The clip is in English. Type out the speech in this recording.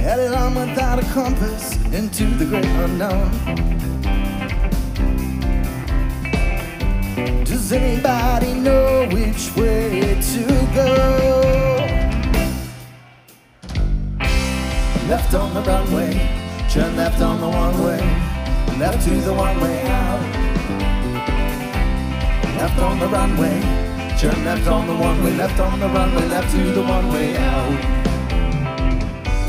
Headed on without a compass into the great unknown. Does anybody know which way to go? Left on the runway, turn left on the one-way, left to the one-way out. Left on the runway, turn left on the one-way, left on the runway, left to the one-way out.